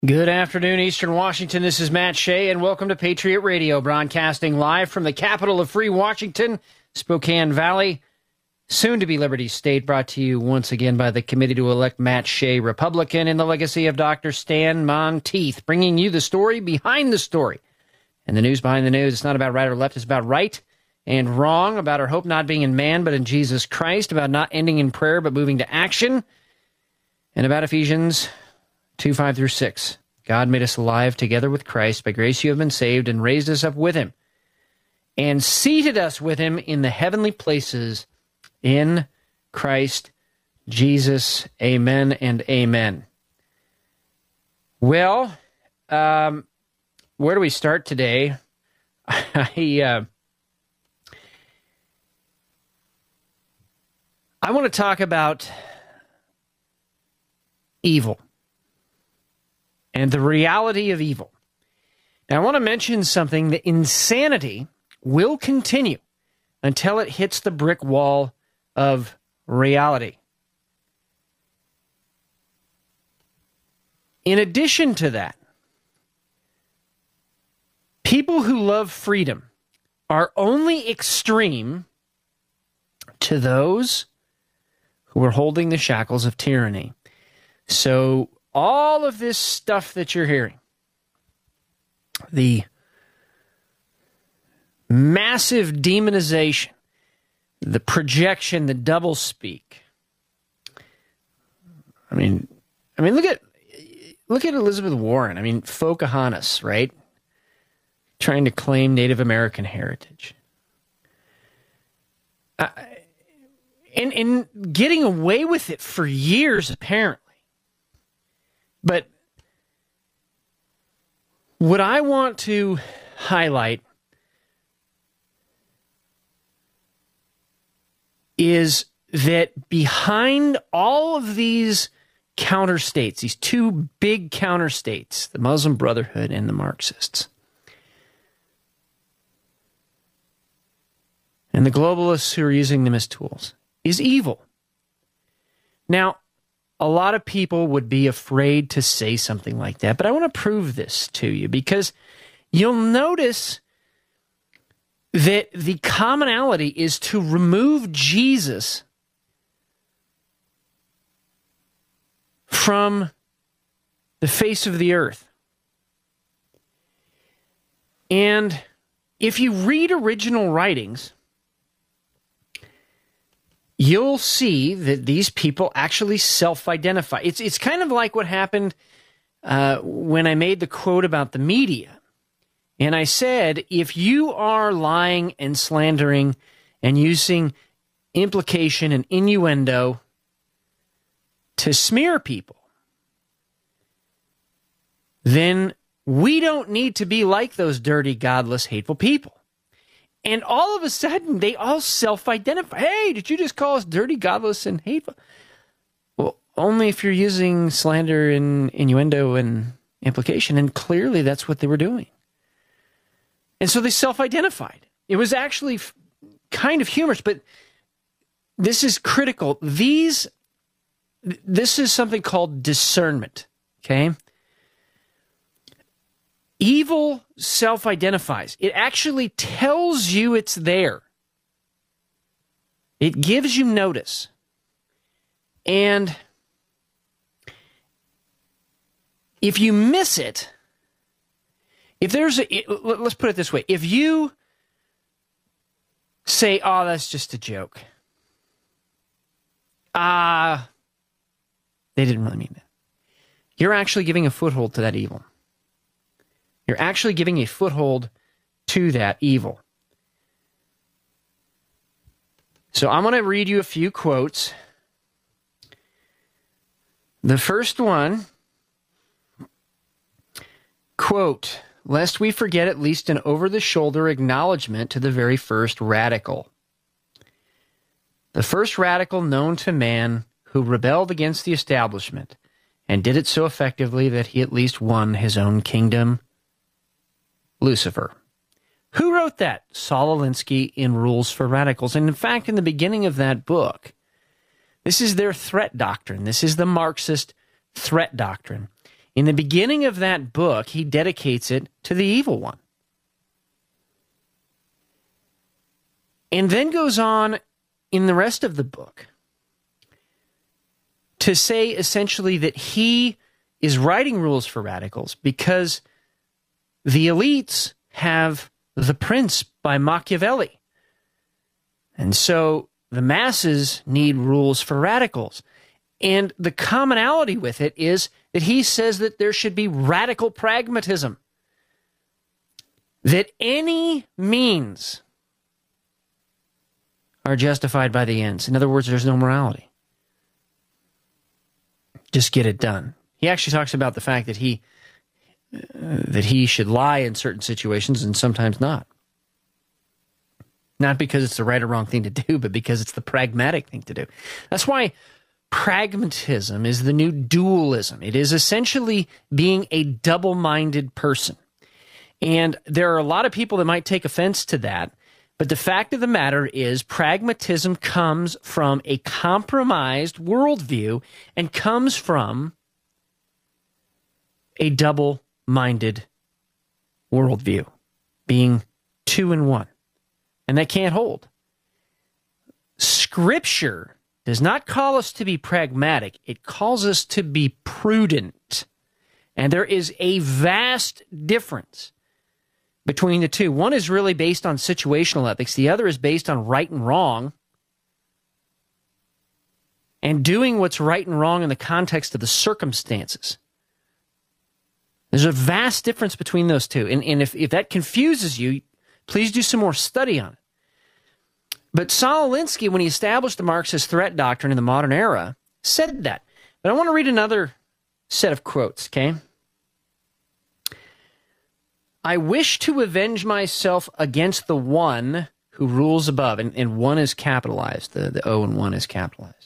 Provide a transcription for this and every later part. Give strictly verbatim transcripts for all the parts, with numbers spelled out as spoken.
Good afternoon, Eastern Washington. This is Matt Shea, and welcome to Patriot Radio, broadcasting live from the capital of free Washington, Spokane Valley, soon to be Liberty State, brought to you once again by the committee to elect Matt Shea, Republican, in the legacy of Doctor Stan Monteith, bringing you the story behind the story and the news behind the news. It's not about right or left, it's about right and wrong, about our hope not being in man but in Jesus Christ, about not ending in prayer but moving to action, and about Ephesians two, five through six. God made us alive together with Christ. By grace you have been saved, and raised us up with him, and seated us with him in the heavenly places in Christ Jesus. Amen and amen. Well, um, where do we start today? I, uh, I want to talk about evil and the reality of evil. Now, I want to mention something, that insanity will continue until it hits the brick wall of reality. In addition to that, people who love freedom are only extreme to those who are holding the shackles of tyranny. So all of this stuff that you're hearing, the massive demonization, the projection, the doublespeak. I mean, I mean, look at look at Elizabeth Warren. I mean, Pocahontas, right? Trying to claim Native American heritage, uh, and and getting away with it for years, apparently. But what I want to highlight is that behind all of these counter states, these two big counter states, the Muslim Brotherhood and the Marxists, and the globalists who are using them as tools, is evil. Now, a lot of people would be afraid to say something like that, but I want to prove this to you, because you'll notice that the commonality is to remove Jesus from the face of the earth. And if you read original writings, you'll see that these people actually self-identify. It's it's kind of like what happened uh, when I made the quote about the media. And I said, if you are lying and slandering and using implication and innuendo to smear people, then we don't need to be like those dirty, godless, hateful people. And all of a sudden, they all self-identify. Hey, did you just call us dirty, godless, and hateful? Well, only if you're using slander and innuendo and implication. And clearly, that's what they were doing. And so they self-identified. It was actually f- kind of humorous, but this is critical. These, this is something called discernment, okay? Evil self-identifies. It actually tells you it's there. It gives you notice. And if you miss it, if there's a, it, let's put it this way. If you say, oh, that's just a joke. Ah, uh, they didn't really mean that. You're actually giving a foothold to that evil. You're actually giving a foothold to that evil. So I'm going to read you a few quotes. The first one, quote, lest we forget at least an over-the-shoulder acknowledgement to the very first radical. The first radical known to man who rebelled against the establishment and did it so effectively that he at least won his own kingdom, Lucifer. Who wrote that? Saul Alinsky in Rules for Radicals. And in fact, in the beginning of that book, this is their threat doctrine. This is the Marxist threat doctrine. In the beginning of that book, he dedicates it to the evil one. And then goes on in the rest of the book to say essentially that he is writing rules for radicals because the elites have The Prince by Machiavelli. And so the masses need rules for radicals. And the commonality with it is that he says that there should be radical pragmatism. That any means are justified by the ends. In other words, there's no morality. Just get it done. He actually talks about the fact that he uh, that he should lie in certain situations and sometimes not. Not because it's the right or wrong thing to do, but because it's the pragmatic thing to do. That's why pragmatism is the new dualism. It is essentially being a double-minded person. And there are a lot of people that might take offense to that, but the fact of the matter is pragmatism comes from a compromised worldview and comes from a double-minded worldview, being two in one. And that can't hold. Scripture does not call us to be pragmatic. It calls us to be prudent. And there is a vast difference between the two. One is really based on situational ethics. The other is based on right and wrong. And doing what's right and wrong in the context of the circumstances. There's a vast difference between those two. And, and if, if that confuses you, please do some more study on it. But Saul Alinsky, when he established the Marxist threat doctrine in the modern era, said that. But I want to read another set of quotes, okay? I wish to avenge myself against the one who rules above. And, and one is capitalized. The, the O in one is capitalized.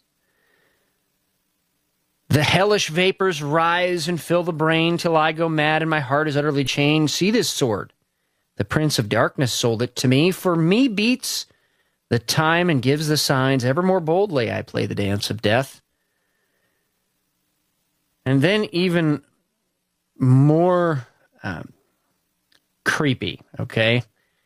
The hellish vapors rise and fill the brain till I go mad and my heart is utterly chained. See this sword. The Prince of Darkness sold it to me. For me beats the time and gives the signs. Ever more boldly I play the dance of death. And then even more um, creepy, okay?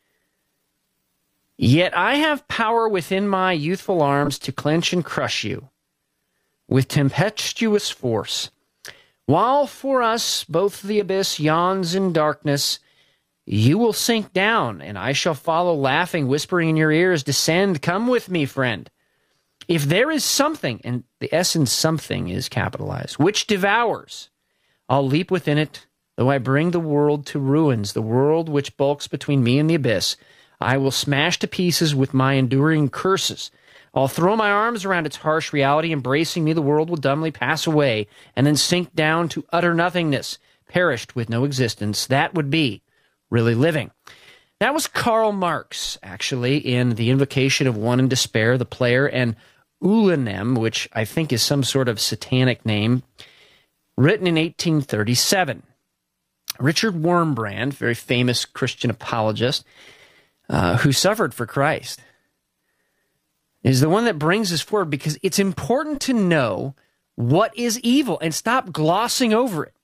Yet I have power within my youthful arms to clench and crush you with tempestuous force. While for us both the abyss yawns in darkness, you will sink down, and I shall follow laughing, whispering in your ears, descend, come with me, friend. If there is something, and the S in something is capitalized, which devours, I'll leap within it, though I bring the world to ruins, the world which bulks between me and the abyss. I will smash to pieces with my enduring curses. I'll throw my arms around its harsh reality, embracing me, the world will dumbly pass away, and then sink down to utter nothingness, perished with no existence. That would be really living. That was Karl Marx, actually, in The Invocation of One in Despair, The Player, and Ulanem, which I think is some sort of satanic name, written in eighteen thirty-seven. Richard Wurmbrand, very famous Christian apologist, uh, who suffered for Christ, is the one that brings this forward because it's important to know what is evil and stop glossing over it.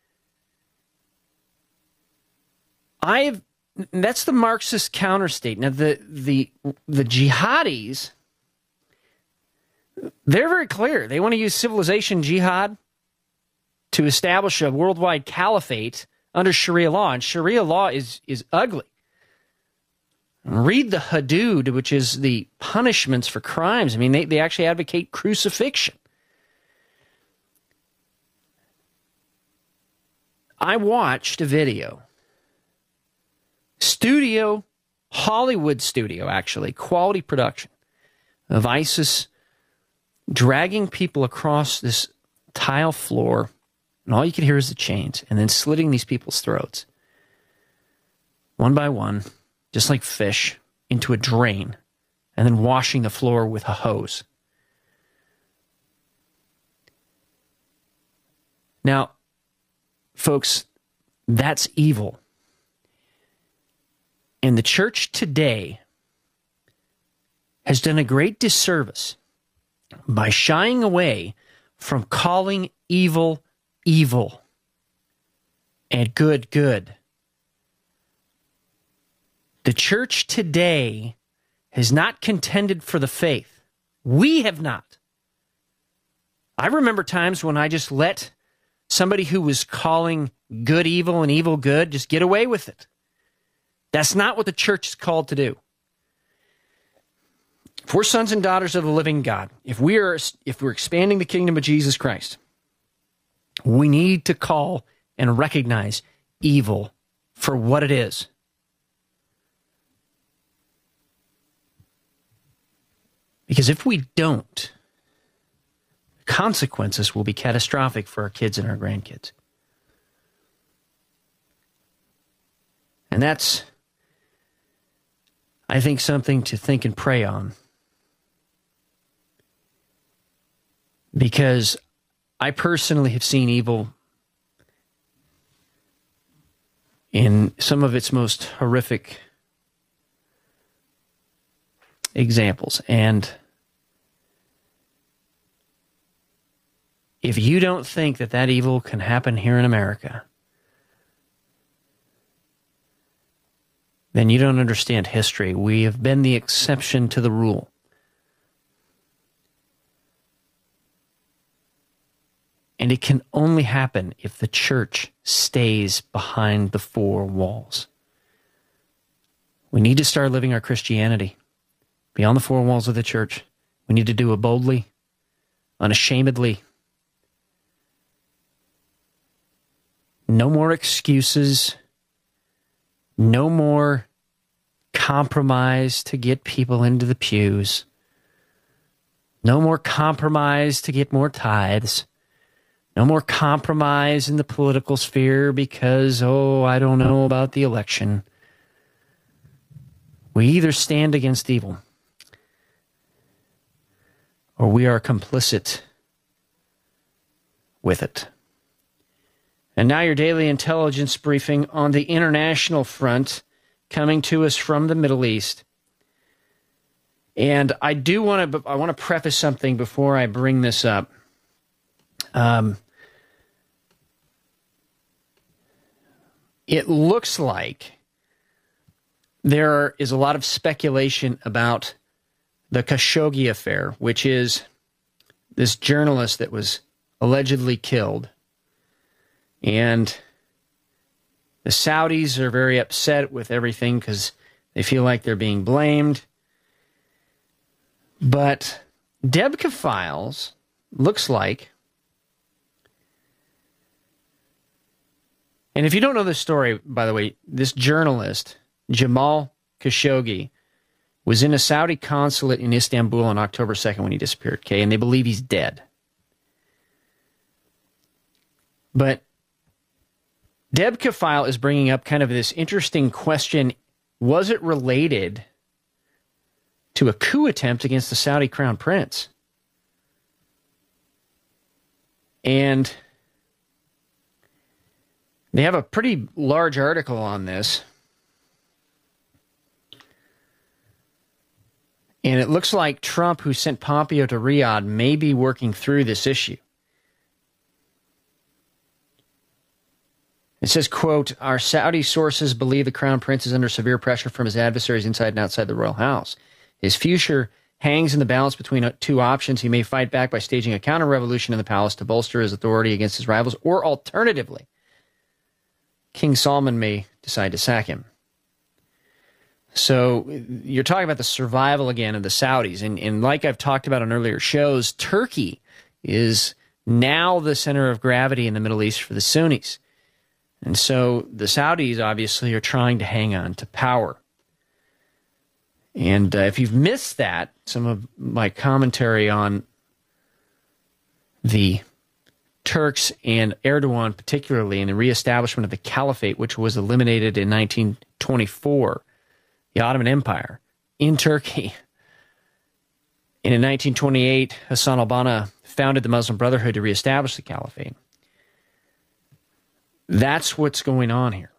I've that's the Marxist counterstate. Now the the the jihadis, they're very clear. They want to use civilization jihad to establish a worldwide caliphate under Sharia law, and Sharia law is is ugly. Read the Hudud, which is the punishments for crimes. I mean, they, they actually advocate crucifixion. I watched a video. Studio, Hollywood studio, actually, quality production of ISIS dragging people across this tile floor, and all you can hear is the chains, and then slitting these people's throats, one by one, just like fish, into a drain, and then washing the floor with a hose. Now, folks, that's evil. And the church today has done a great disservice by shying away from calling evil evil. And good, good. The church today has not contended for the faith. We have not. I remember times when I just let somebody who was calling good evil and evil good just get away with it. That's not what the church is called to do. If we're sons and daughters of the living God, if we are, if we're expanding the kingdom of Jesus Christ, we need to call and recognize evil for what it is. Because if we don't, the consequences will be catastrophic for our kids and our grandkids. And that's, I think, something to think and pray on. Because I personally have seen evil in some of its most horrific examples. And if you don't think that that evil can happen here in America, then you don't understand history. We have been the exception to the rule. And it can only happen if the church stays behind the four walls. We need to start living our Christianity beyond the four walls of the church. We need to do it boldly, unashamedly. No more excuses. No more compromise to get people into the pews. No more compromise to get more tithes. No more compromise in the political sphere because, oh, I don't know about the election. We either stand against evil or we are complicit with it. And now your daily intelligence briefing on the international front, coming to us from the Middle East. And I do want to I want to preface something before I bring this up. Um, it looks like there is a lot of speculation about the Khashoggi affair, which is this journalist that was allegedly killed. And the Saudis are very upset with everything because they feel like they're being blamed. But Debka Files looks like, and if you don't know this story, by the way, this journalist, Jamal Khashoggi, was in a Saudi consulate in Istanbul on October second when he disappeared, okay? And they believe he's dead. But Debka File is bringing up kind of this interesting question. Was it related to a coup attempt against the Saudi crown prince? And they have a pretty large article on this. And it looks like Trump, who sent Pompeo to Riyadh, may be working through this issue. It says, quote, our Saudi sources believe the crown prince is under severe pressure from his adversaries inside and outside the royal house. His future hangs in the balance between two options. He may fight back by staging a counter-revolution in the palace to bolster his authority against his rivals, or alternatively, King Salman may decide to sack him. So you're talking about the survival again of the Saudis. And, and like I've talked about on earlier shows, Turkey is now the center of gravity in the Middle East for the Sunnis. And so the Saudis obviously are trying to hang on to power. And uh, if you've missed that, some of my commentary on the Turks and Erdogan particularly, and the reestablishment of the caliphate, which was eliminated in nineteen twenty-four, the Ottoman Empire, in Turkey. And in nineteen twenty-eight, Hassan al-Banna founded the Muslim Brotherhood to reestablish the caliphate. That's what's going on here.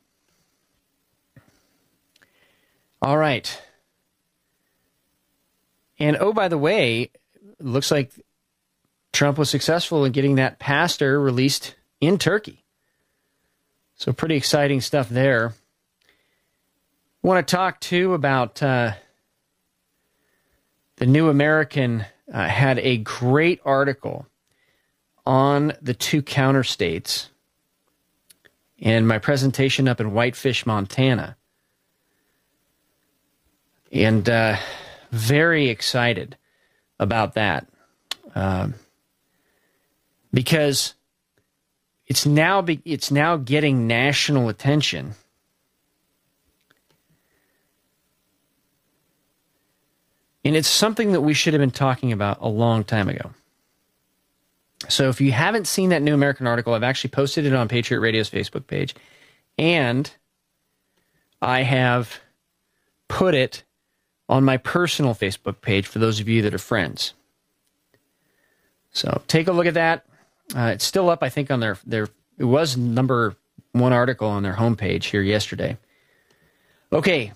All right. And oh, by the way, it looks like Trump was successful in getting that pastor released in Turkey. So pretty exciting stuff there. I want to talk, too, about uh, the New American uh, had a great article on the two counter states in my presentation up in Whitefish, Montana. And uh, very excited about that. Um, because it's now be, it's now getting national attention. And it's something that we should have been talking about a long time ago. So if you haven't seen that New American article, I've actually posted it on Patriot Radio's Facebook page. And I have put it on my personal Facebook page for those of you that are friends. So take a look at that. Uh, it's still up, I think, on their, their, it was number one article on their homepage here yesterday. Okay.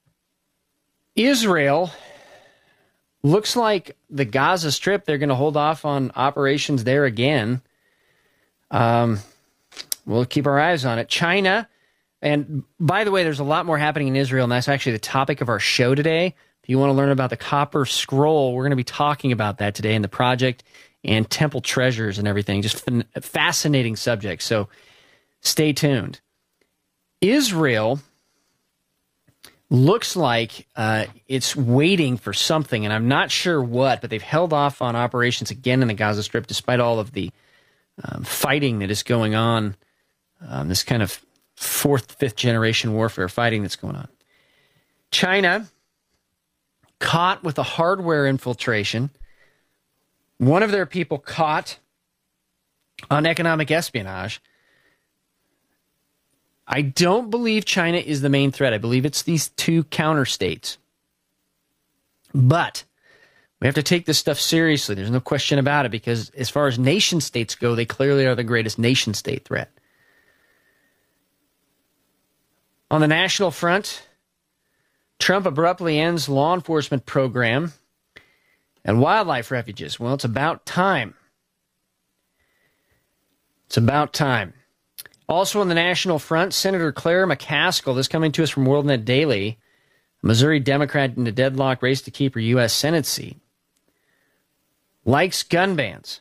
Israel looks like the Gaza Strip, they're going to hold off on operations there again. Um, we'll keep our eyes on it. China, and by the way, there's a lot more happening in Israel, and that's actually the topic of our show today. If you want to learn about the Copper Scroll, we're going to be talking about that today in the project and temple treasures and everything. Just a fascinating subject, so stay tuned. Israel looks like uh, it's waiting for something, and I'm not sure what, but they've held off on operations again in the Gaza Strip despite all of the um, fighting that is going on, um, this kind of fourth, fifth generation warfare fighting that's going on. China, caught with a hardware infiltration. One of their people caught on economic espionage. I don't believe China is the main threat. I believe it's these two counter states. But we have to take this stuff seriously. There's no question about it, because as far as nation states go, they clearly are the greatest nation state threat. On the national front, Trump abruptly ends law enforcement program and wildlife refuges. Well, it's about time. It's about time. Also on the national front, Senator Claire McCaskill, this coming to us from WorldNet Daily, Missouri Democrat in a deadlock race to keep her U S Senate seat, likes gun bans.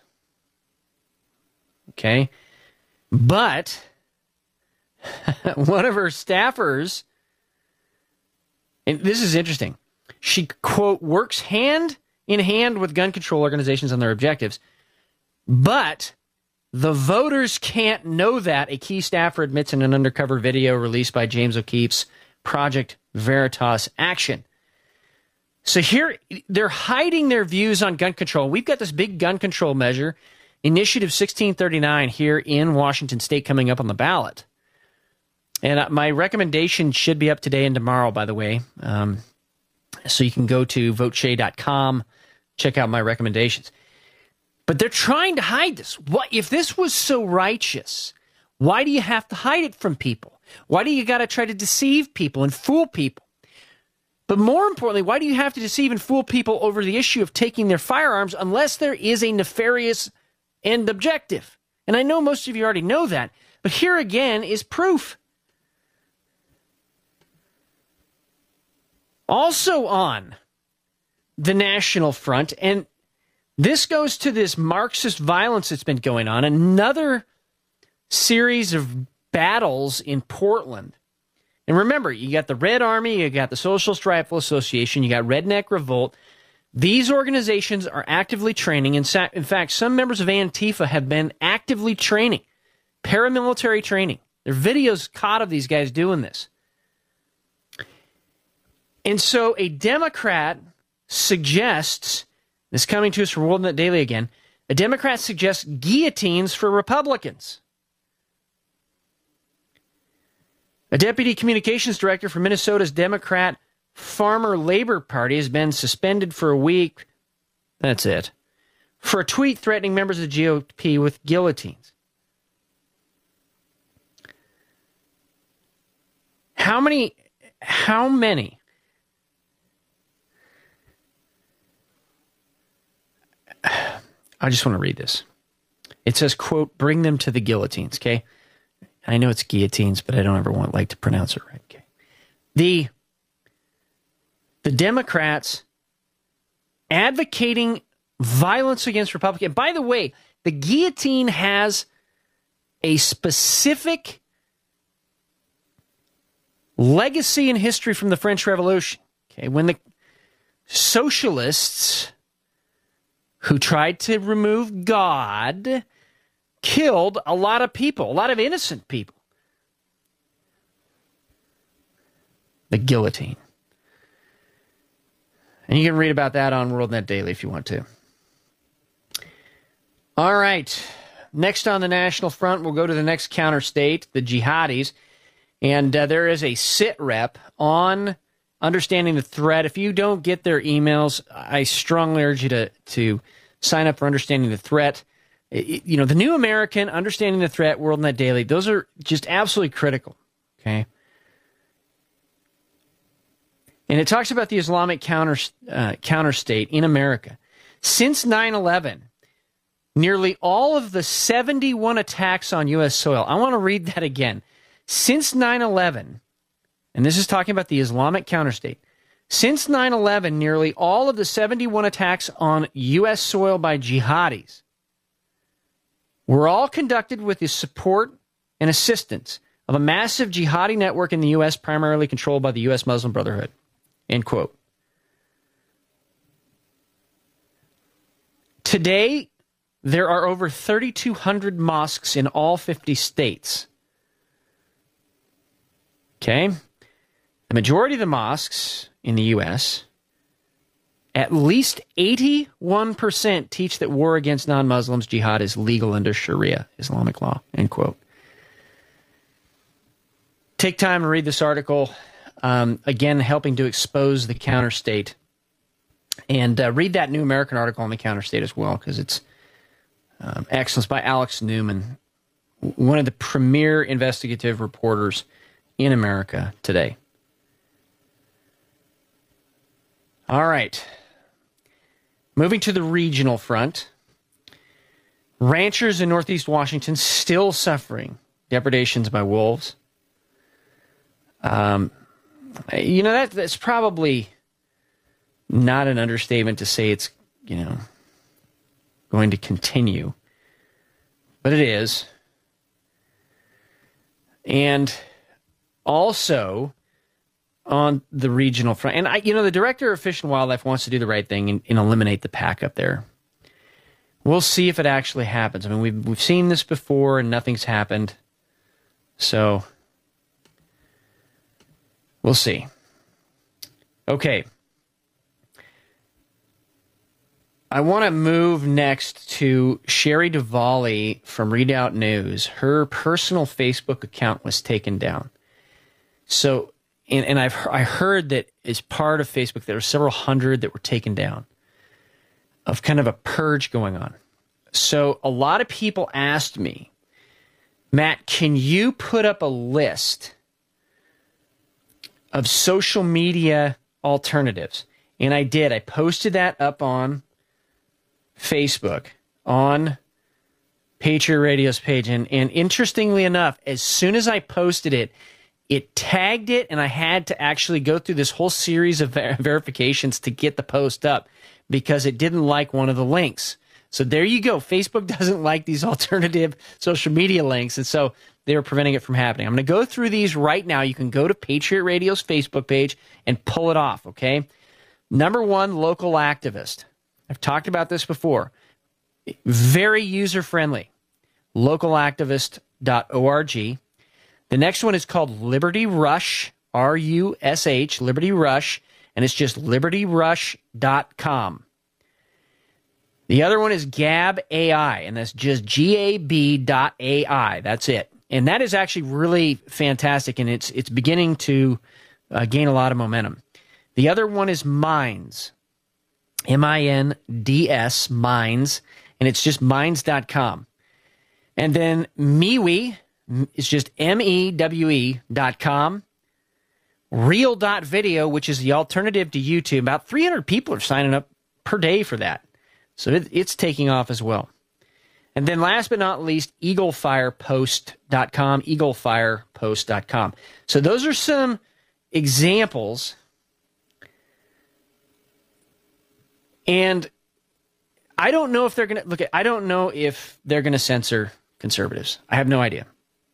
Okay? But one of her staffers, and this is interesting, she, quote, works hand in hand with gun control organizations on their objectives, but the voters can't know that, a key staffer admits in an undercover video released by James O'Keefe's Project Veritas Action. So here, they're hiding their views on gun control. We've got this big gun control measure, Initiative sixteen thirty-nine, here in Washington State coming up on the ballot. And my recommendation should be up today and tomorrow, by the way. Um, so you can go to vote shay dot com, check out my recommendations. But they're trying to hide this. What if this was so righteous? Why do you have to hide it from people? Why do you got to try to deceive people and fool people? But more importantly, why do you have to deceive and fool people over the issue of taking their firearms unless there is a nefarious end objective? And I know most of you already know that, but here again is proof. Also on the national front, and this goes to this Marxist violence that's been going on, another series of battles in Portland. And remember, you got the Red Army, you got the Socialist Rifle Association, you got Redneck Revolt. These organizations are actively training. In fact, some members of Antifa have been actively training, paramilitary training. There are videos caught of these guys doing this. And so a Democrat suggests, this is coming to us from WorldNet Daily again, a Democrat suggests guillotines for Republicans. A deputy communications director for Minnesota's Democrat Farmer Labor Party has been suspended for a week. That's it. For a tweet threatening members of the G O P with guillotines. How many, how many I just want to read this. It says, quote, bring them to the guillotines, okay? I know it's guillotines, but I don't ever want like to pronounce it right. Okay. The, the Democrats advocating violence against Republicans. By the way, the guillotine has a specific legacy and history from the French Revolution. Okay, when the socialists who tried to remove God killed a lot of people, a lot of innocent people. The guillotine. And you can read about that on WorldNet Daily if you want to. All right. Next on the national front, we'll go to the next counter state, the jihadis. And uh, there is a sit rep on Understanding the Threat. If you don't get their emails, I strongly urge you to, to sign up for Understanding the Threat. It, you know, the New American, Understanding the Threat, WorldNet Daily, those are just absolutely critical. Okay. And it talks about the Islamic counter, uh, counter state in America. Since nine eleven, nearly all of the seventy-one attacks on U S soil, I want to read that again. Since nine eleven, and this is talking about the Islamic counter state, since nine eleven, nearly all of the seventy-one attacks on U S soil by jihadis were all conducted with the support and assistance of a massive jihadi network in the U S, primarily controlled by the U S Muslim Brotherhood. End quote. Today, there are over thirty-two hundred mosques in all fifty states. Okay? The majority of the mosques in the U S, at least eighty-one percent teach that war against non-Muslims, jihad, is legal under Sharia, Islamic law. End quote. Take time to read this article. Um, again, helping to expose the counter state. And uh, read that New American article on the counter state as well, because it's um, excellent. It's by Alex Newman, one of the premier investigative reporters in America today. All right. Moving to the regional front. Ranchers in Northeast Washington still suffering depredations by wolves. Um, you know, that that's probably not an understatement to say it's, you know, going to continue. But it is. And also on the regional front, and I, you know, the director of Fish and Wildlife wants to do the right thing and, and eliminate the pack up there. We'll see if it actually happens. I mean, we've we've seen this before and nothing's happened. So we'll see. Okay. I want to move next to Sherry Duvally from Redoubt News. Her personal Facebook account was taken down. So, and, and I've I heard that as part of Facebook, there were several hundred that were taken down of kind of a purge going on. So a lot of people asked me, Matt, can you put up a list of social media alternatives? And I did. I posted that up on Facebook, on Patriot Radio's page. And, and interestingly enough, as soon as I posted it, it tagged it, and I had to actually go through this whole series of ver- verifications to get the post up because it didn't like one of the links. So there you go. Facebook doesn't like these alternative social media links, and so they were preventing it from happening. I'm going to go through these right now. You can go to Patriot Radio's Facebook page and pull it off, okay? Number one, local activist. I've talked about this before. Very user-friendly. local activist dot org. The next one is called Liberty Rush, R U S H, Liberty Rush, and it's just liberty rush dot com. The other one is Gab A I, and that's just G A B dot A I. That's it. And that is actually really fantastic, and it's it's beginning to uh, gain a lot of momentum. The other one is Minds, M I N D S, Minds, and it's just minds dot com. And then MeWe is just M E W E dot com. Real dot video, which is the alternative to YouTube. About three hundred people are signing up per day for that. So it, it's taking off as well. And then last but not least, eagle fire post dot com, eagle fire post dot com. So those are some examples. And I don't know if they're going to look at, I don't know if they're going to censor conservatives. I have no idea.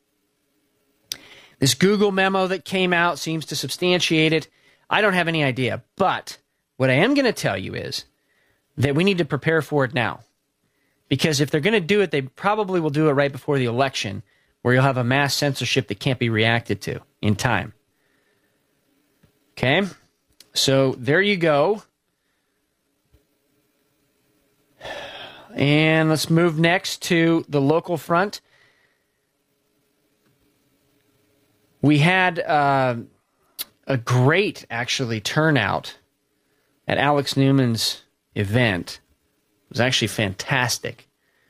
This Google memo that came out seems to substantiate it. I don't have any idea. But what I am going to tell you is that we need to prepare for it now. Because if they're going to do it, they probably will do it right before the election, where you'll have a mass censorship that can't be reacted to in time. Okay? So there you go. And let's move next to the local front. We had uh, a great, actually, turnout at Alex Newman's event. It was actually fantastic.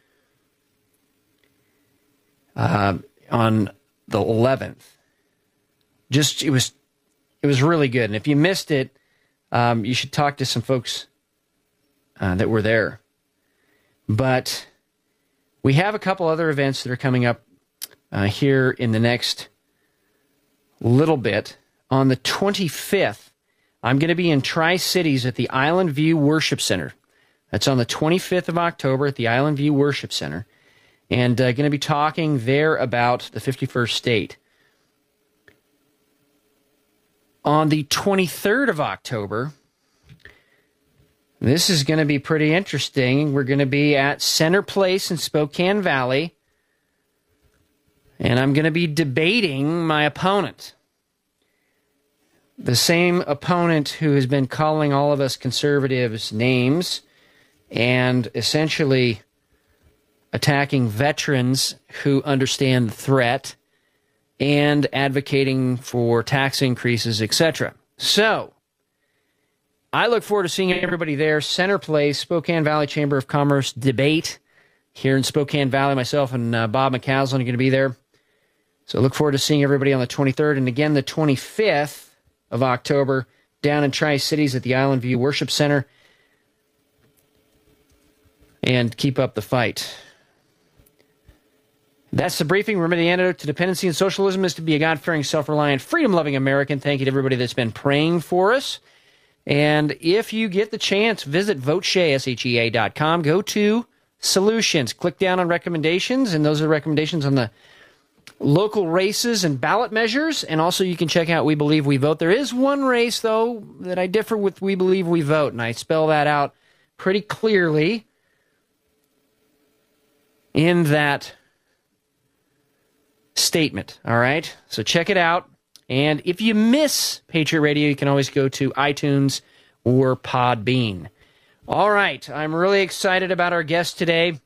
Uh, on the eleventh. Just, it was it was really good. And if you missed it, um, you should talk to some folks uh, that were there. But we have a couple other events that are coming up uh, here in the next little bit. On the twenty-fifth, I'm going to be in Tri-Cities at the Island View Worship Center. That's on the twenty-fifth of October at the Island View Worship Center. And uh, going to be talking there about the fifty-first state. On the twenty-third of October, this is going to be pretty interesting. We're going to be at Center Place in Spokane Valley. And I'm going to be debating my opponent. The same opponent who has been calling all of us conservatives names and essentially attacking veterans who understand the threat and advocating for tax increases, et cetera. So, I look forward to seeing everybody there. Center Place, Spokane Valley Chamber of Commerce debate here in Spokane Valley. Myself and uh, Bob McCaslin are going to be there. So, look forward to seeing everybody on the twenty-third and again the twenty-fifth of October down in Tri-Cities at the Island View Worship Center. And keep up the fight. That's the briefing. Remember, the antidote to dependency and socialism is to be a God-fearing, self-reliant, freedom-loving American. Thank you to everybody that's been praying for us. And if you get the chance, visit vote shea, S H E A dot com. Go to Solutions. Click down on recommendations, and those are recommendations on the local races and ballot measures. And also you can check out We Believe We Vote. There is one race, though, that I differ with We Believe We Vote, and I spell that out pretty clearly in that statement, all right? So check it out. And if you miss Patriot Radio, you can always go to iTunes or Podbean. All right, I'm really excited about our guest today.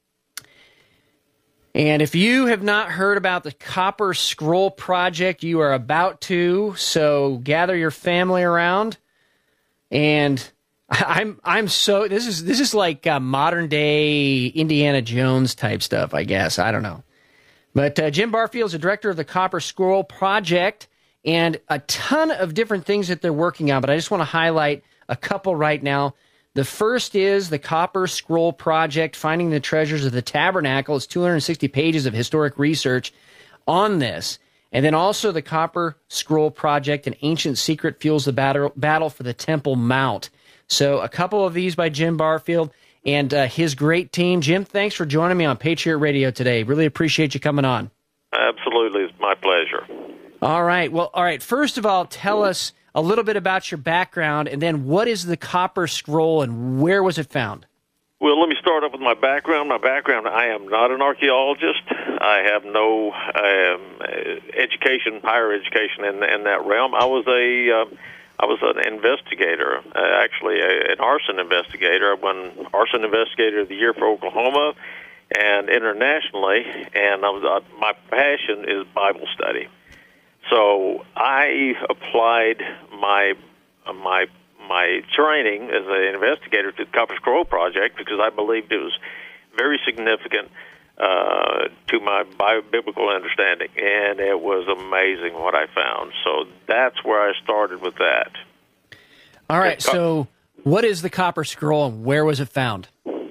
And if you have not heard about the Copper Scroll Project, you are about to. So gather your family around. And I'm I'm so this is this is like uh, modern day Indiana Jones type stuff, I guess. I don't know. But uh, Jim Barfield is the director of the Copper Scroll Project and a ton of different things that they're working on. But I just want to highlight a couple right now. The first is the Copper Scroll Project, Finding the Treasures of the Tabernacle. It's two hundred sixty pages of historic research on this. And then also the Copper Scroll Project, An Ancient Secret Fuels the Battle, battle for the Temple Mount. So a couple of these by Jim Barfield and uh, his great team. Jim, thanks for joining me on Patriot Radio today. Really appreciate you coming on. Absolutely. It's my pleasure. All right. Well, all right. First of all, tell us a little bit about your background, and then what is the Copper Scroll and where was it found? Well, let me start off with my background. My background, I am not an archaeologist. I have no um, education, higher education in, in that realm. I was a... Uh, I was an investigator, uh, actually a, an arson investigator. I won Arson Investigator of the Year for Oklahoma and internationally, and I was uh, my passion is Bible study. So I applied my uh, my my training as an investigator to the Copper Scroll Project because I believed it was very significant uh, to my biblical understanding, and it was amazing what I found. So that's where I started with that. All right, so what is the Copper Scroll, and where was it found? The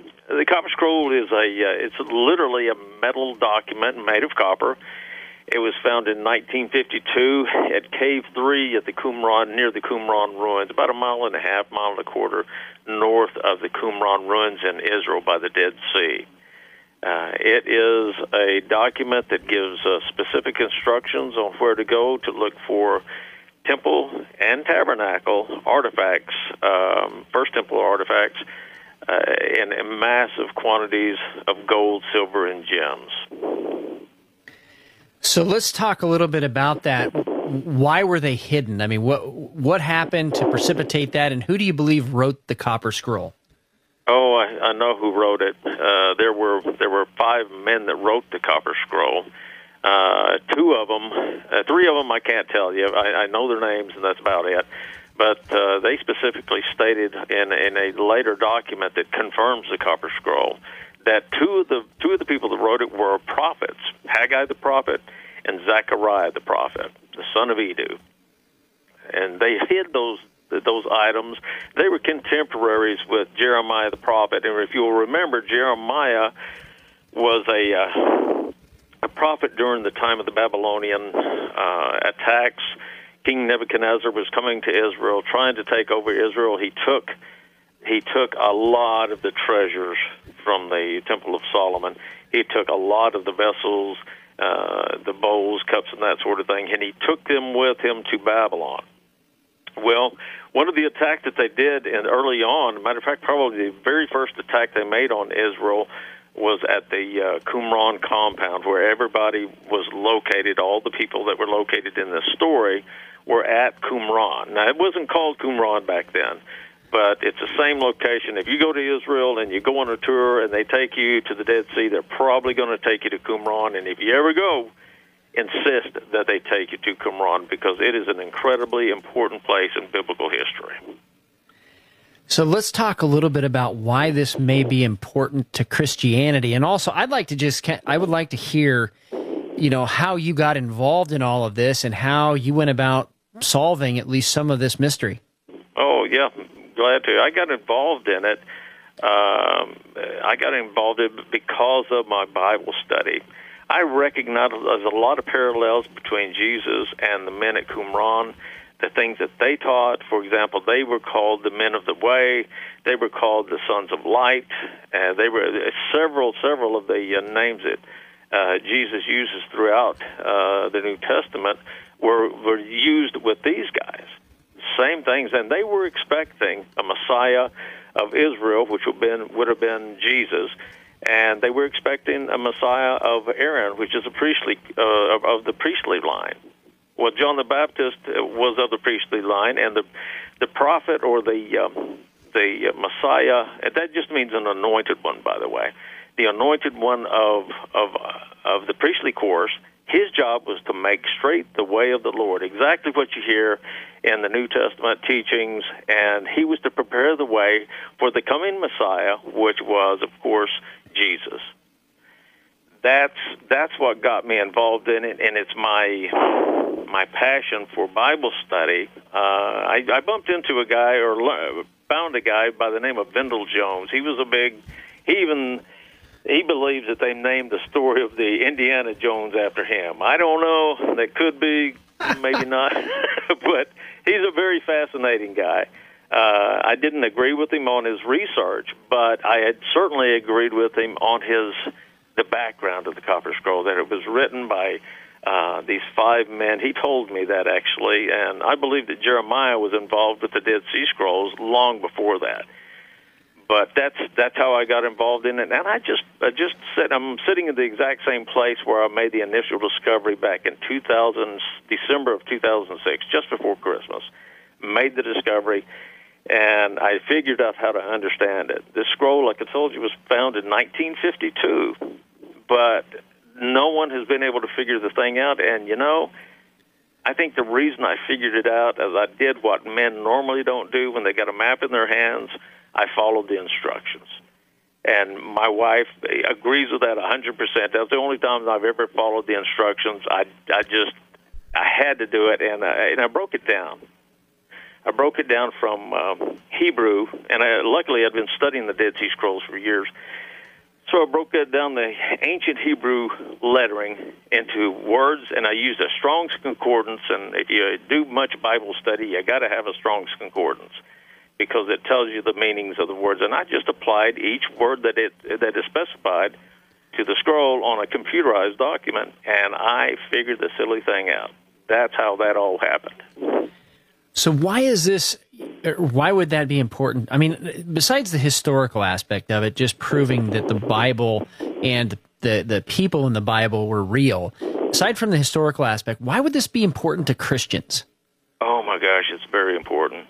Copper Scroll is a uh, it's literally a metal document made of copper. It was found in nineteen fifty-two at Cave three at the Qumran, near the Qumran ruins, about a mile and a half, mile and a quarter north of the Qumran ruins in Israel by the Dead Sea. Uh, it is a document that gives uh, specific instructions on where to go to look for temple and tabernacle artifacts, um, first temple artifacts, uh, in, in massive quantities of gold, silver, and gems. So let's talk a little bit about that. Why were they hidden? I mean, what what happened to precipitate that, and who do you believe wrote the Copper Scroll? Oh, I, I know who wrote it. Uh, there were there were five men that wrote the Copper Scroll. Uh, two of them, uh, three of them I can't tell you. I, I know their names, and that's about it. But uh, they specifically stated in, in a later document that confirms the Copper Scroll that two of the two of the people that wrote it were prophets, Haggai the prophet and Zechariah the prophet, the son of Edu. And they hid those those items. They were contemporaries with Jeremiah the prophet. And if you'll remember, Jeremiah was a uh, a prophet during the time of the Babylonian uh, attacks. King Nebuchadnezzar was coming to Israel, trying to take over Israel. He took he took a lot of the treasures from the Temple of Solomon. He took a lot of the vessels, uh, the bowls, cups, and that sort of thing, and he took them with him to Babylon. Well, one of the attacks that they did in early on, matter of fact, probably the very first attack they made on Israel was at the uh, Qumran compound, where everybody was located. All the people that were located in this story were at Qumran. Now, it wasn't called Qumran back then, but it's the same location. If you go to Israel and you go on a tour and they take you to the Dead Sea, they're probably going to take you to Qumran. And if you ever go, insist that they take you to Qumran, because it is an incredibly important place in biblical history. So let's talk a little bit about why this may be important to Christianity. And also, I'd like to just, I would like to hear, you know, how you got involved in all of this and how you went about solving at least some of this mystery. Oh, yeah, glad to. I got involved in it. Um, I got involved in it because of my Bible study. I recognize there's a lot of parallels between Jesus and the men at Qumran. The things that they taught, for example, they were called the men of the way. They were called the sons of light. Uh, they were several, several of the uh, names that uh, Jesus uses throughout uh, the New Testament were were used with these guys. Same things, and they were expecting a Messiah of Israel, which would have been would have been Jesus, and they were expecting a Messiah of Aaron, which is a priestly uh, of, of the priestly line. Well, John the Baptist was of the priestly line, and the the prophet or the um, the Messiah, and that just means an anointed one, by the way, the anointed one of of of the priestly course. His job was to make straight the way of the Lord, exactly what you hear in the New Testament teachings, and he was to prepare the way for the coming Messiah, which was, of course, Jesus. That's that's what got me involved in it, and it's my my passion for Bible study. Uh, I, I bumped into a guy or le- found a guy by the name of Vendell Jones. He was a big, he even, he believes that they named the story of the Indiana Jones after him. I don't know. That could be, maybe not. But he's a very fascinating guy. Uh, I didn't agree with him on his research, but I had certainly agreed with him on his the background of the Copper Scroll, that it was written by uh, these five men. He told me that, actually, and I believe that Jeremiah was involved with the Dead Sea Scrolls long before that. But that's that's how I got involved in it, and I just I just sit, I'm sitting in the exact same place where I made the initial discovery back in two thousand, December of two thousand six, just before Christmas. Made the discovery, and I figured out how to understand it. This scroll, like I told you, was found in nineteen fifty-two, but no one has been able to figure the thing out. And, you know, I think the reason I figured it out is I did what men normally don't do when they got a map in their hands. I followed the instructions. And my wife agrees with that one hundred percent. That's the only time I've ever followed the instructions. I, I just, I had to do it, and I, and I broke it down. I broke it down from um, Hebrew, and I, luckily I'd been studying the Dead Sea Scrolls for years, So I broke that down, the ancient Hebrew lettering, into words, and I used a Strong's Concordance. And if you do much Bible study, you got to have a Strong's Concordance because it tells you the meanings of the words. And I just applied each word that it that is specified to the scroll on a computerized document, and I figured the silly thing out. That's how that all happened. So why is this, why would that be important? I mean, besides the historical aspect of it, just proving that the Bible and the, the people in the Bible were real, aside from the historical aspect, why would this be important to Christians? Oh, my gosh, it's very important.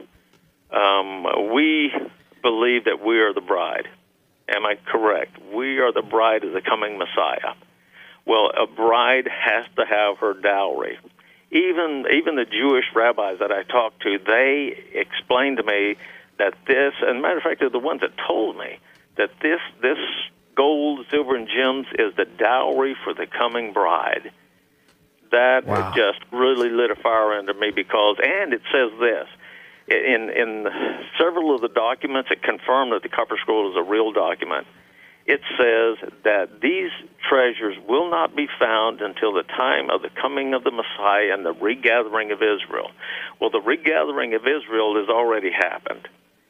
Um, we believe that we are the bride. Am I correct? We are the bride of the coming Messiah. Well, a bride has to have her dowry. Even even the Jewish rabbis that I talked to, they explained to me that this, and matter of fact, they're the ones that told me that this this gold, silver, and gems is the dowry for the coming bride. That wow. just really lit a fire under me because, and it says this, in in several of the documents that confirm that the Copper Scroll is a real document, it says that these treasures will not be found until the time of the coming of the Messiah and the regathering of Israel. Well, the regathering of Israel has already happened,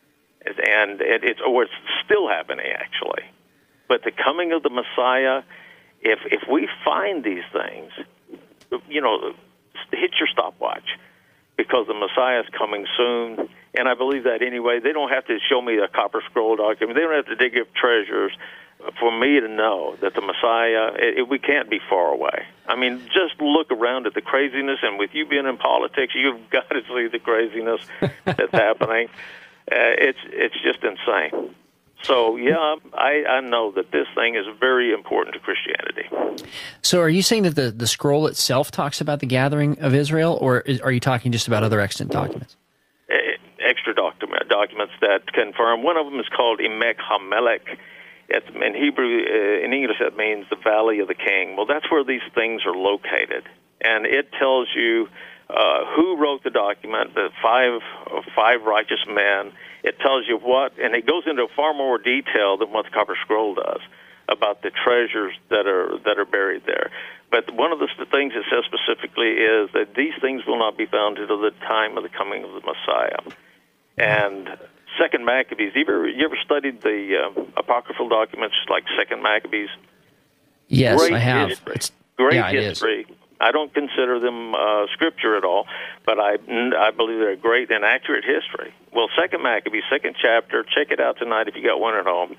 and it, it's or it's still happening actually. But the coming of the Messiah, if if we find these things, you know, hit your stopwatch because the Messiah is coming soon. And I believe that anyway. They don't have to show me a Copper Scroll document. They don't have to dig up treasures for me to know that the Messiah, it, it, we can't be far away. I mean, just look around at the craziness, and with you being in politics, you've got to see the craziness that's happening. Uh, it's it's just insane. So, yeah, I, I know that this thing is very important to Christianity. So are you saying that the, the scroll itself talks about the gathering of Israel, or is, are you talking just about other extant documents? Extra document, documents that confirm. One of them is called Emek HaMelech. It's, in Hebrew, uh, in English, that means the Valley of the King. Well, that's where these things are located. And it tells you uh, who wrote the document, the five five righteous men. It tells you what, and it goes into far more detail than what the Copper Scroll does about the treasures that are that are buried there. But one of the things it says specifically is that these things will not be found until the time of the coming of the Messiah. And Second Maccabees, you ever, you ever studied the uh, apocryphal documents like Second Maccabees? Yes, Great I have. History. It's, Great yeah, history. I don't consider them uh, scripture at all, but I, I believe they're a great and accurate history. Well, Second Maccabees, second chapter, check it out tonight if you got one at home.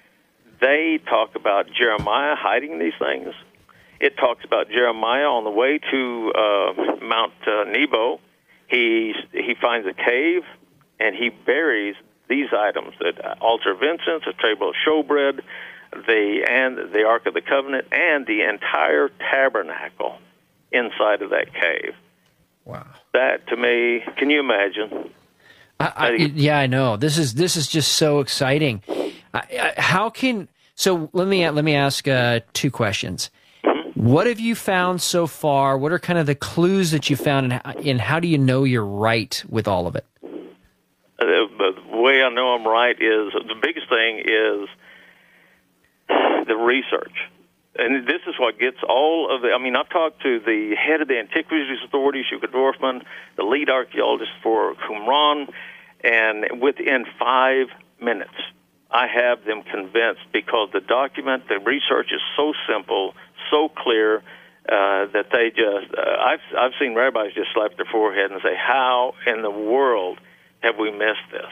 They talk about Jeremiah hiding these things. It talks about Jeremiah on the way to uh, Mount uh, Nebo. He he finds a cave, and he buries these items: the altar of incense, the table of showbread, the and the Ark of the Covenant, and the entire tabernacle inside of that cave. Wow! That to me, can you imagine? I, I, yeah, I know. This is this is just so exciting. I, I, how can so? Let me let me ask uh, two questions. What have you found so far? What are kind of the clues that you found, and, and how do you know you're right with all of it? Uh, the way I know I'm right is the biggest thing is the research. And this is what gets all of the, I mean, I've talked to the head of the Antiquities Authority, Shuka Dorfman, the lead archaeologist for Qumran, and within five minutes, I have them convinced because the document, the research is so simple, so clear, uh, that they just, uh, I've, I've seen rabbis just slap their forehead and say, how in the world have we missed this?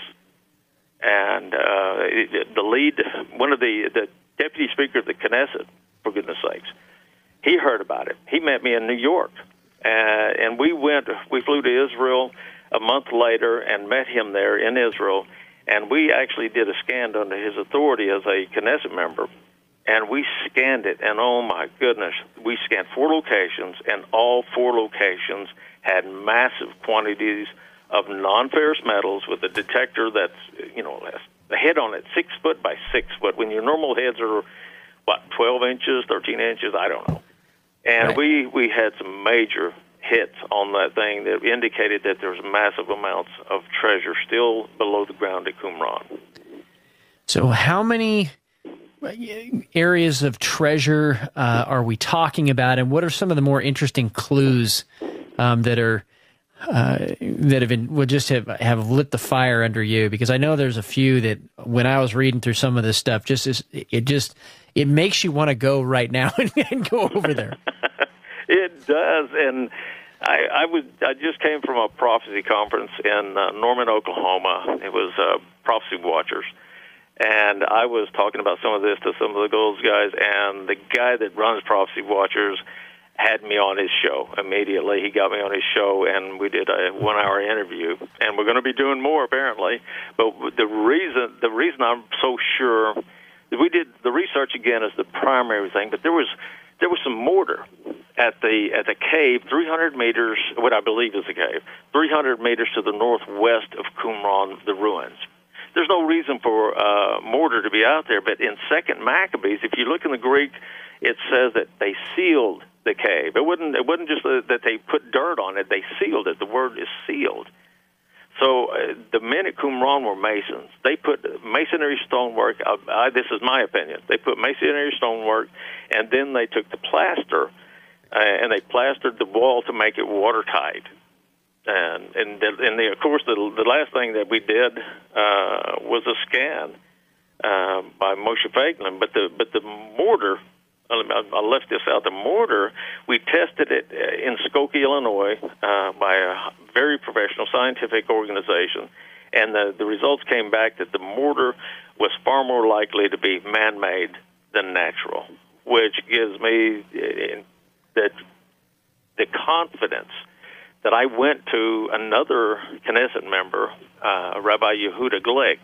And uh, the lead, one of the, the deputy speaker of the Knesset, for goodness sakes, he heard about it. He met me in New York, uh, and we went, we flew to Israel a month later and met him there in Israel, and we actually did a scan under his authority as a Knesset member, and we scanned it, and oh my goodness, we scanned four locations, and all four locations had massive quantities of non-ferrous metals with a detector that's, you know, the head on it six foot by six foot, when your normal heads are, what, twelve inches, thirteen inches, I don't know. And right. we, we had some major hits on that thing that indicated that there's massive amounts of treasure still below the ground at Qumran. So how many areas of treasure uh, are we talking about, and what are some of the more interesting clues um, that are uh, that have been would just have have lit the fire under you? Because I know there's a few that when I was reading through some of this stuff, just is, it just it makes you want to go right now and, and go over there. It does, and I, I was I just came from a prophecy conference in uh, Norman, Oklahoma. It was uh, Prophecy Watchers. And I was talking about some of this to some of the Golds guys, and the guy that runs Prophecy Watchers had me on his show immediately. He got me on his show, and we did a one-hour interview. And we're going to be doing more, apparently. But the reason the reason I'm so sure, we did the research again is the primary thing, but there was there was some mortar at the at the cave, three hundred meters, what I believe is the cave, three hundred meters to the northwest of Qumran, the ruins. There's no reason for uh, mortar to be out there, but in Second Maccabees, if you look in the Greek, it says that they sealed the cave. It wasn't, it wasn't just that they put dirt on it, they sealed it. The word is sealed. So uh, the men at Qumran were masons. They put masonry stonework, uh, I, this is my opinion, they put masonry stonework, and then they took the plaster, uh, and they plastered the wall to make it watertight. And and, the, and the, of course, the, the last thing that we did uh, was a scan uh, by Moshe Feiglin. But the but the mortar, I, I left this out. The mortar, we tested it in Skokie, Illinois, uh, by a very professional scientific organization, and the the results came back that the mortar was far more likely to be man-made than natural, which gives me uh, that the confidence that I went to another Knesset member, uh, Rabbi Yehuda Glick.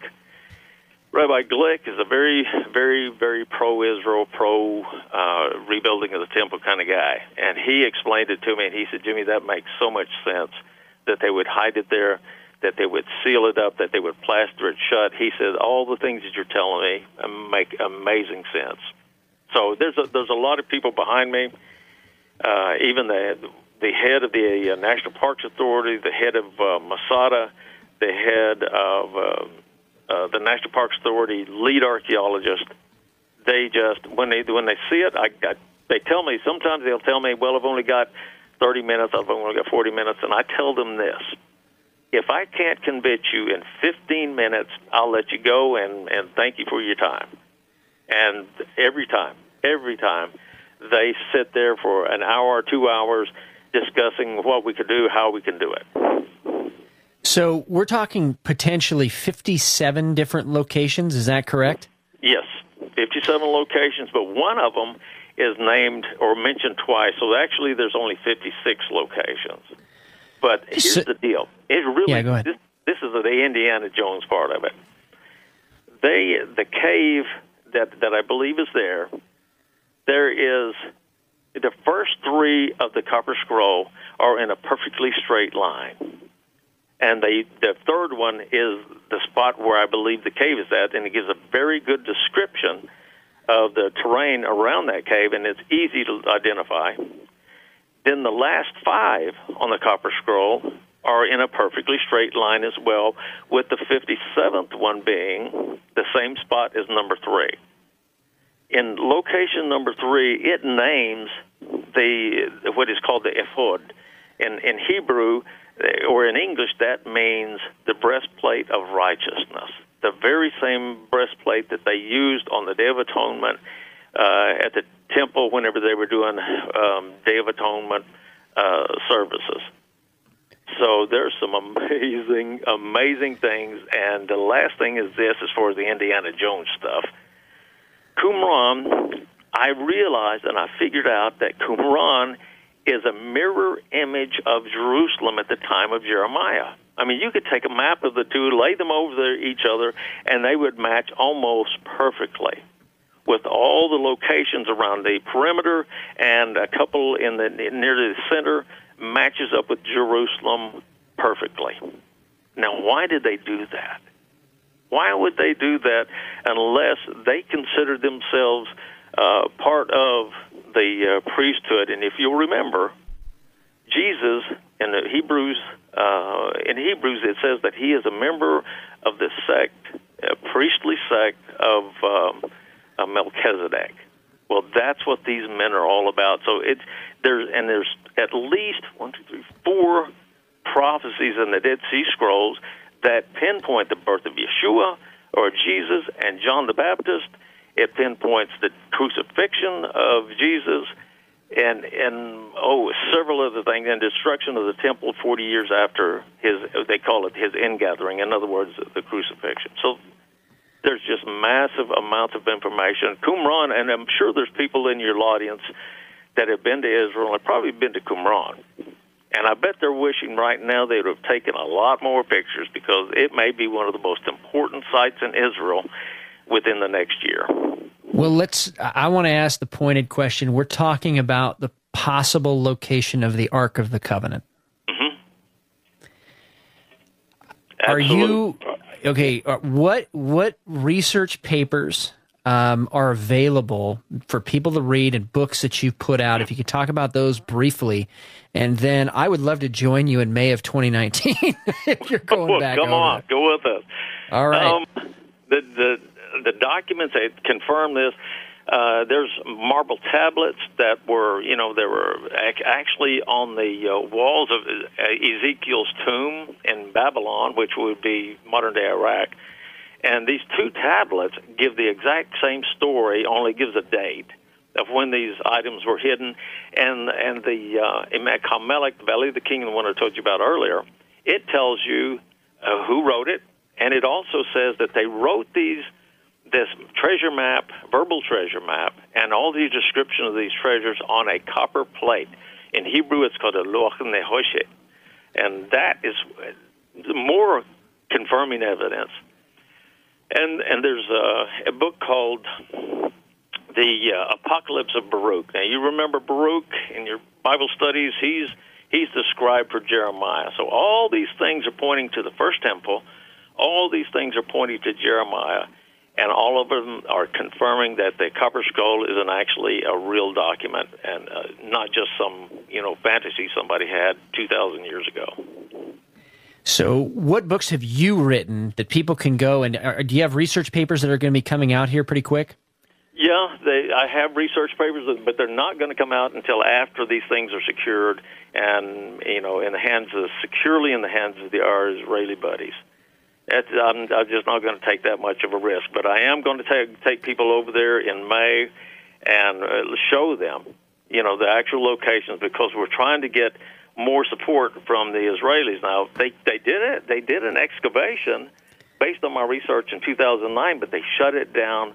Rabbi Glick is a very, very, very pro-Israel, pro-rebuilding uh, of the temple kind of guy. And he explained it to me, and he said, Jimmy, that makes so much sense, that they would hide it there, that they would seal it up, that they would plaster it shut. He said, all the things that you're telling me make amazing sense. So there's a, there's a lot of people behind me, uh, even the... the head of the uh, National Parks Authority, the head of uh, Masada, the head of uh, uh, the National Parks Authority, lead archaeologist. They just, when they when they see it, I, I, they tell me, sometimes they'll tell me, well, I've only got thirty minutes, I've only got forty minutes, and I tell them this. If I can't convince you in fifteen minutes, I'll let you go, and, and thank you for your time. And every time, every time, they sit there for an hour or two hours discussing what we could do, how we can do it. So we're talking potentially fifty-seven different locations, is that correct? Yes, fifty-seven locations, but one of them is named or mentioned twice, so actually there's only fifty-six locations. But here's so, the deal. It really, yeah, go ahead. This, this is the Indiana Jones part of it. They, the cave that, that I believe is there, there is... the first three of the Copper Scroll are in a perfectly straight line. And they, the third one is the spot where I believe the cave is at, and it gives a very good description of the terrain around that cave, and it's easy to identify. Then the last five on the Copper Scroll are in a perfectly straight line as well, with the fifty-seventh one being the same spot as number three. In location number three, it names the what is called the ephod. In in Hebrew or in English, that means the breastplate of righteousness. The very same breastplate that they used on the Day of Atonement uh, at the temple whenever they were doing um, Day of Atonement uh, services. So there's some amazing, amazing things. And the last thing is this, as far as the Indiana Jones stuff. Qumran, I realized and I figured out that Qumran is a mirror image of Jerusalem at the time of Jeremiah. I mean, you could take a map of the two, lay them over each other, and they would match almost perfectly with all the locations around the perimeter, and a couple in the near the center matches up with Jerusalem perfectly. Now, why did they do that? Why would they do that unless they considered themselves uh, part of the uh, priesthood? And if you'll remember, Jesus in the Hebrews, uh, in Hebrews it says that he is a member of the sect, a priestly sect of um, uh, Melchizedek. Well, that's what these men are all about. So it's there's and there's at least one, two, three, four prophecies in the Dead Sea Scrolls that pinpoint the birth of Yeshua or Jesus and John the Baptist. It pinpoints the crucifixion of Jesus and and oh, several other things, and destruction of the temple forty years after his. They call it his ingathering. In other words, the crucifixion. So there's just massive amounts of information. Qumran, and I'm sure there's people in your audience that have been to Israel and have probably been to Qumran. And I bet they're wishing right now they would have taken a lot more pictures, because it may be one of the most important sites in Israel within the next year. Well, let's. I want to ask the pointed question. We're talking about the possible location of the Ark of the Covenant. Mm-hmm. Are you okay? What what research papers um, are available for people to read, and books that you've put out? If you could talk about those briefly, and then I would love to join you in May of twenty nineteen if you're going oh, back. Come over on, it. go with us. All right. Um, the the the documents that confirm this. Uh, there's marble tablets that were, you know, they were ac- actually on the uh, walls of Ezekiel's tomb in Babylon, which would be modern-day Iraq. And these two tablets give the exact same story, only gives a date of when these items were hidden. And and the uh, Imam Hamelech, the Valley of the King, the one I told you about earlier, it tells you uh, who wrote it, and it also says that they wrote these this treasure map, verbal treasure map, and all these descriptions of these treasures on a copper plate. In Hebrew, it's called a loach nehoshet, and that is more confirming evidence. And and there's a, a book called The uh, Apocalypse of Baruch. Now, you remember Baruch in your Bible studies. He's he's the scribe for Jeremiah. So all these things are pointing to the first temple. All these things are pointing to Jeremiah. And all of them are confirming that the Copper Scroll is an actually a real document, and uh, not just some, you know, fantasy somebody had two thousand years ago. So what books have you written that people can go, and uh, do you have research papers that are going to be coming out here pretty quick? Yeah, they, I have research papers, but they're not going to come out until after these things are secured and, you know, in the hands of, securely in the hands of the, our Israeli buddies. It's, I'm, I'm just not going to take that much of a risk, but I am going to take take people over there in May and uh, show them, you know, the actual locations, because we're trying to get more support from the Israelis. Now, they they did it. They did an excavation based on my research in two thousand nine, but they shut it down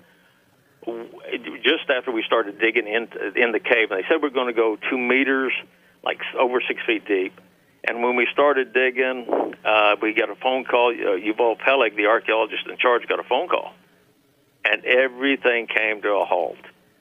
just after we started digging in in the cave. And they said we're going to go two meters, like over six feet deep. And when we started digging, uh, we got a phone call. Uh, Yuval Peleg, the archaeologist in charge, got a phone call, and everything came to a halt.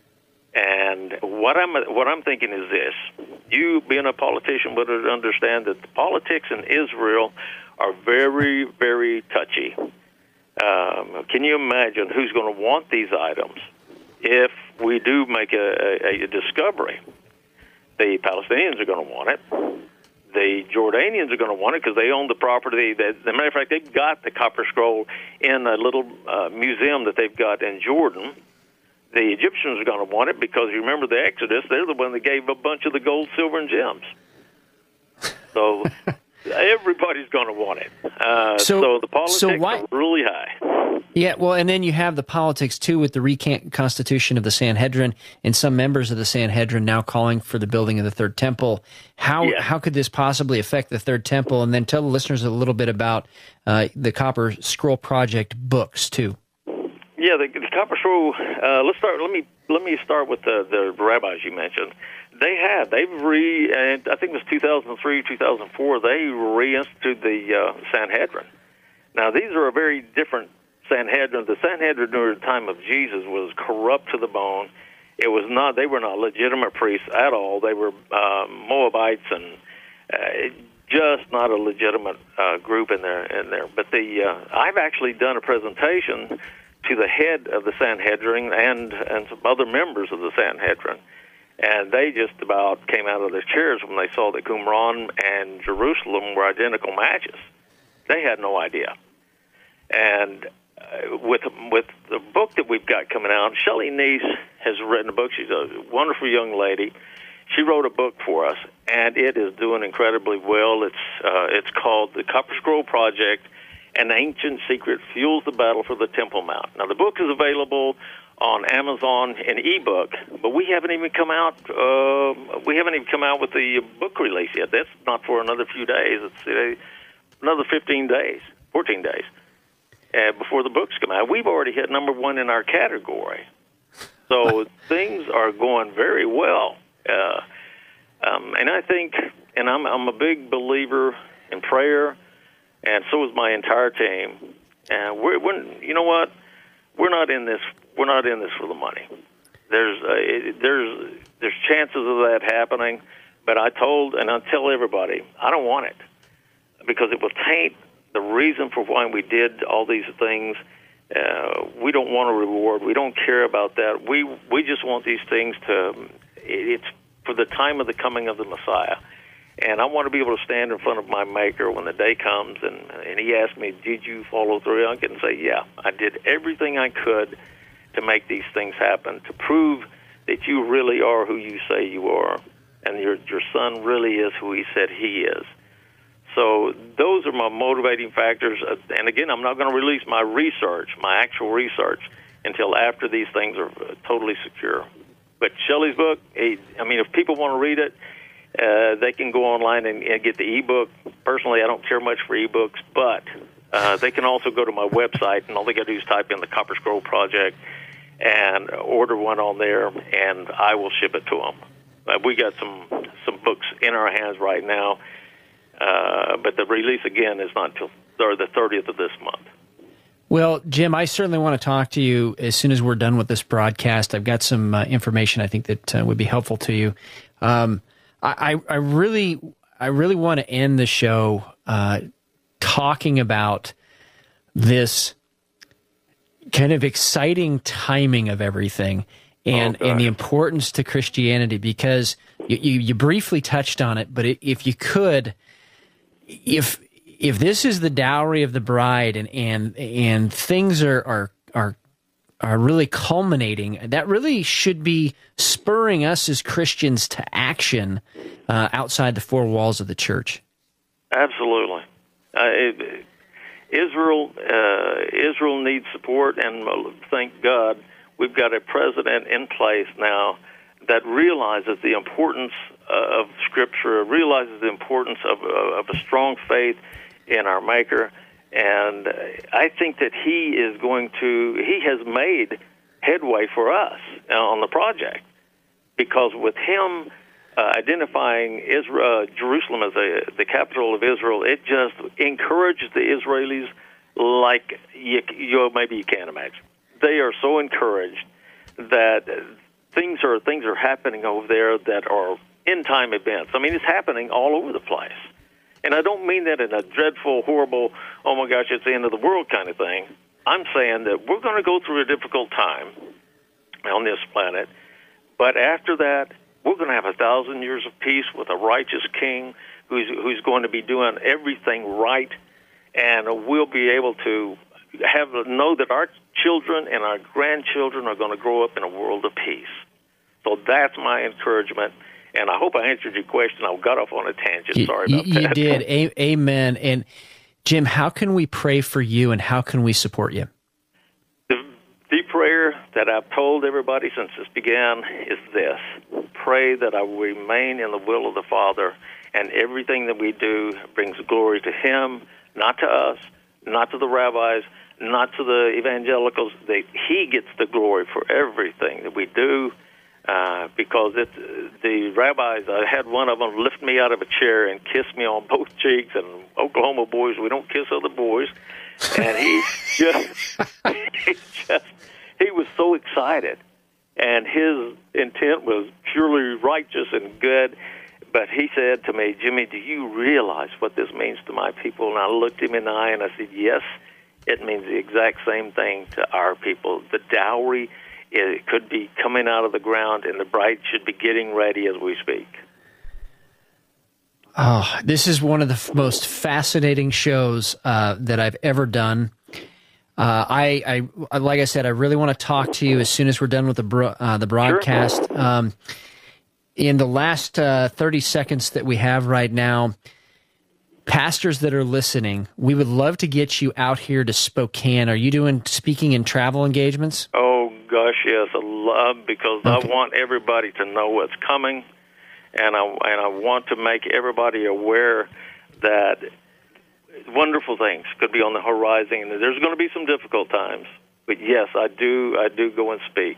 And what I'm what I'm thinking is this: you, being a politician, would understand that the politics in Israel are very, very touchy. Um, can you imagine who's going to want these items if we do make a, a, a discovery? The Palestinians are going to want it. The Jordanians are going to want it because they own the property. As a matter of fact, they've got the Copper Scroll in a little uh, museum that they've got in Jordan. The Egyptians are going to want it because you remember the Exodus. They're the one that gave a bunch of the gold, silver, and gems. So everybody's going to want it. Uh, so, so the politics so why, are really high. Yeah, well, and then you have the politics, too, with the reconstitution of the Sanhedrin and some members of the Sanhedrin now calling for the building of the Third Temple. How yeah. how could this possibly affect the Third Temple? And then tell the listeners a little bit about uh, the Copper Scroll Project books, too. Yeah, the, the Copper Scroll, uh, let's start, let me let me start with the, the rabbis you mentioned. They have, they've re, and I think it was two thousand three, two thousand four, they reinstituted the uh, Sanhedrin. Now, these are a very different Sanhedrin. The Sanhedrin during the time of Jesus was corrupt to the bone. It was not, they were not legitimate priests at all. They were uh, Moabites and uh, just not a legitimate uh, group in there. In there. But the uh, I've actually done a presentation to the head of the Sanhedrin and, and some other members of the Sanhedrin. And they just about came out of their chairs when they saw that Qumran and Jerusalem were identical matches. They had no idea. And uh, with with the book that we've got coming out, Shelley Neese has written a book. She's a wonderful young lady. She wrote a book for us, and it is doing incredibly well. It's uh, it's called The Copper Scroll Project, An Ancient Secret Fuels the Battle for the Temple Mount. Now, the book is available on Amazon in ebook, but we haven't even come out. Uh, we haven't even come out with the book release yet. That's not for another few days. It's uh, another fifteen days, fourteen days uh, before the books come out. We've already hit number one in our category, so things are going very well. Uh, um, and I think, and I'm I'm a big believer in prayer, and so is my entire team. And we're, we're you know what, we're not in this. We're not in this for the money. There's uh, it, there's there's chances of that happening, but I told and I tell everybody I don't want it because it will taint the reason for why we did all these things. Uh, we don't want a reward. We don't care about that. We we just want these things to. It's for the time of the coming of the Messiah, and I want to be able to stand in front of my Maker when the day comes, and and He asks me, "Did you follow through?" I can say, "Yeah, I did everything I could to make these things happen, to prove that you really are who you say you are, and your your son really is who He said He is." So those are my motivating factors. And again, I'm not going to release my research, my actual research, until after these things are totally secure. But Shelley's book, I mean, if people want to read it, uh, they can go online and, and get the ebook. Personally, I don't care much for ebooks, but uh, they can also go to my website, and all they got to do is type in the Copper Scroll Project and order one on there, and I will ship it to them. Uh, we got some some books in our hands right now, uh, but the release again is not until the thirtieth of this month. Well, Jim, I certainly want to talk to you as soon as we're done with this broadcast. I've got some uh, information I think that uh, would be helpful to you. Um, I, I really, I really want to end the show uh, talking about this kind of exciting timing of everything and oh, and the importance to Christianity, because you, you, you briefly touched on it, but if you could, if if this is the dowry of the bride and and and things are are are are really culminating, that really should be spurring us as Christians to action uh, outside the four walls of the church. Absolutely. Uh, it, Israel uh, Israel needs support, and thank God we've got a president in place now that realizes the importance uh, of Scripture, realizes the importance of, uh, of a strong faith in our Maker, and I think that he is going to, he has made headway for us on the project, because with him uh, identifying Israel, uh, Jerusalem as a, the capital of Israel, it just encourages the Israelis like you, you maybe you can't imagine. They are so encouraged that things are things are happening over there that are end-time events. I mean, it's happening all over the place. And I don't mean that in a dreadful, horrible, oh my gosh, it's the end of the world kind of thing. I'm saying that we're going to go through a difficult time on this planet, but after that, we're going to have a thousand years of peace with a righteous king who's who's going to be doing everything right, and we'll be able to have know that our children and our grandchildren are going to grow up in a world of peace. So that's my encouragement. And I hope I answered your question. I got off on a tangent. Sorry about you, that. You did. A- amen. And Jim, how can we pray for you, and how can we support you? The, the prayer that I've told everybody since this began is this: pray that I will remain in the will of the Father, and everything that we do brings glory to Him, not to us, not to the rabbis, not to the evangelicals. They, he gets the glory for everything that we do. Uh, because it, the rabbis, I had one of them lift me out of a chair and kiss me on both cheeks, and Oklahoma boys, we don't kiss other boys. And he just, he just, he was so excited. And his intent was purely righteous and good. But he said to me, Jimmy, do you realize what this means to my people? And I looked him in the eye and I said, yes, it means the exact same thing to our people. The dowry, it could be coming out of the ground, and the bride should be getting ready as we speak. Oh, this is one of the f- most fascinating shows uh, that I've ever done. Uh, I, I, like I said, I really want to talk to you as soon as we're done with the bro- uh, the broadcast. Sure. Um, in the last uh, thirty seconds that we have right now, pastors that are listening, we would love to get you out here to Spokane. Are you doing speaking and travel engagements? Oh, gosh, yes, I love, because okay. I want everybody to know what's coming, and I, and I want to make everybody aware that wonderful things could be on the horizon. There's going to be some difficult times, but yes, I do. I do go and speak.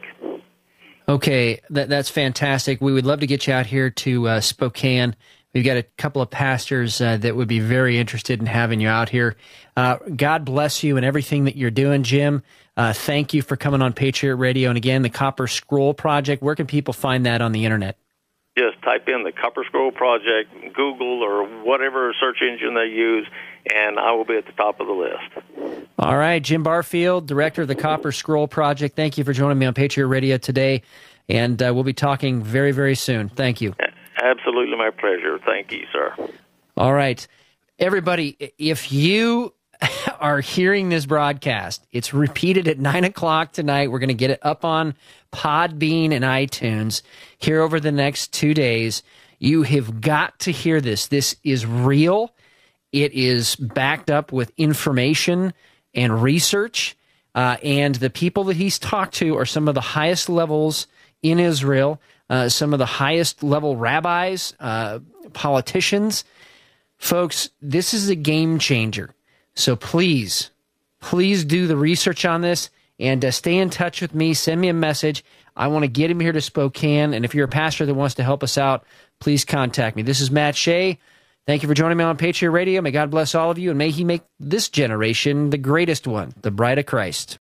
Okay, that, that's fantastic. We would love to get you out here to uh, Spokane. We've got a couple of pastors uh, that would be very interested in having you out here. Uh, God bless you and everything that you're doing, Jim. Uh, thank you for coming on Patriot Radio. And again, the Copper Scroll Project. Where can people find that on the internet? Just type in the Copper Scroll Project, Google, or whatever search engine they use, and I will be at the top of the list. All right, Jim Barfield, director of the Copper Scroll Project. Thank you for joining me on Patriot Radio today, and uh, we'll be talking very, very soon. Thank you. Absolutely my pleasure. Thank you, sir. All right. Everybody, if you are hearing this broadcast, it's repeated at nine o'clock tonight. We're going to get it up on Podbean and iTunes here over the next two days. You have got to hear this. This is real. It is backed up with information and research. Uh, and the people that he's talked to are some of the highest levels in Israel, uh, some of the highest level rabbis, uh, politicians. Folks, this is a game changer. So please, please do the research on this and uh, stay in touch with me. Send me a message. I want to get him here to Spokane. And if you're a pastor that wants to help us out, please contact me. This is Matt Shea. Thank you for joining me on Patriot Radio. May God bless all of you, and may he make this generation the greatest one, the bride of Christ.